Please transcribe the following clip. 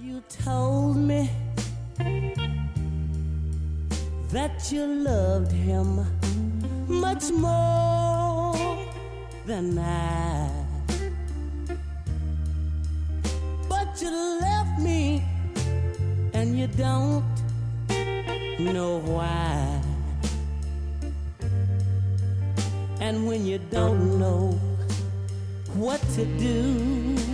You told me that you loved him much more than I, but you left me and you don't know why. And when you don't know what to do,